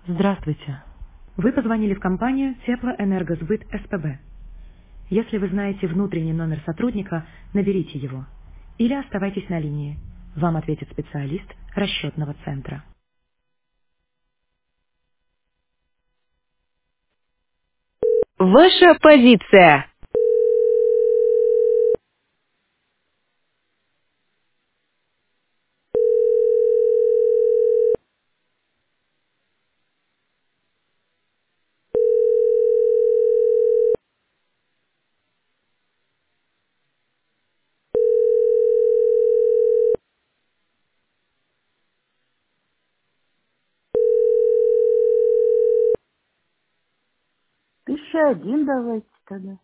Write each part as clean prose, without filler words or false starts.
Здравствуйте. Вы позвонили в компанию Теплоэнергосбыт СПБ. Если вы знаете внутренний номер сотрудника, наберите его. Или оставайтесь на линии. Вам ответит специалист расчетного центра. Ваша позиция. Тысяча один давайте тогда.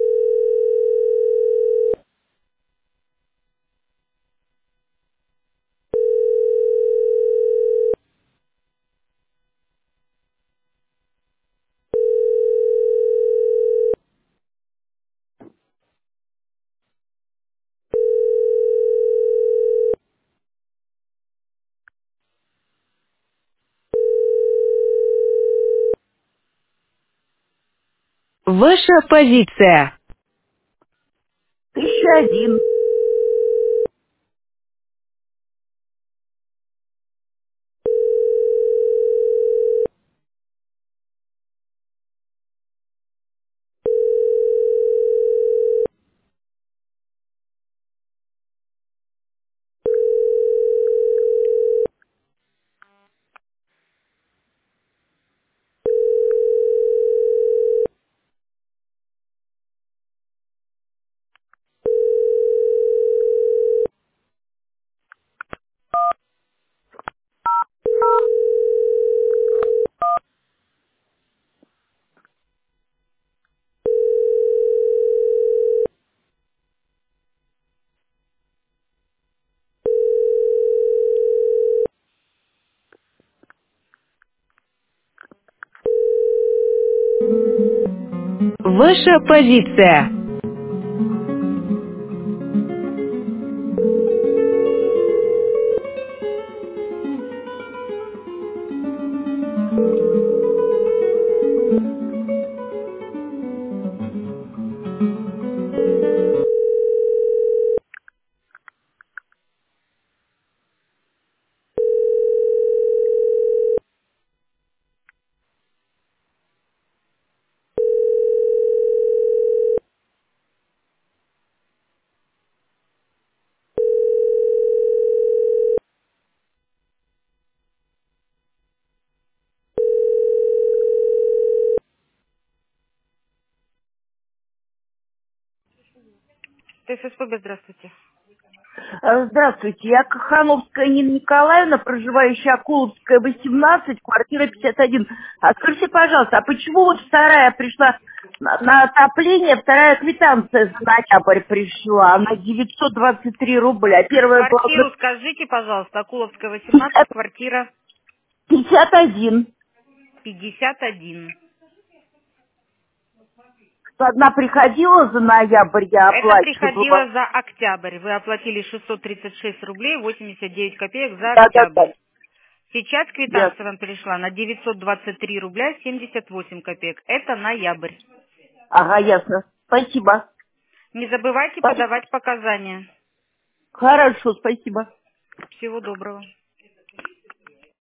Ваша позиция. Тысяча один. Ваша позиция. ТССПБ, здравствуйте. Здравствуйте, я Кахановская Нина Николаевна, проживающая Акуловская, 18, квартира 51. А скажите, пожалуйста, а почему вот вторая пришла на отопление, вторая квитанция за ноябрь пришла, она 923 рубля, а первая была Квартиру скажите, пожалуйста, Акуловская, 18, квартира 51. 51. Одна приходила за ноябрь, я Это оплачивала. приходило за октябрь. Вы оплатили 636 рублей 89 копеек за Да-да-да, октябрь. Сейчас ясно. квитанция вам пришла на 923 рубля 78 копеек. Это ноябрь. Ага, ясно. Спасибо. Не забывайте подавать показания. Хорошо, спасибо. Всего доброго.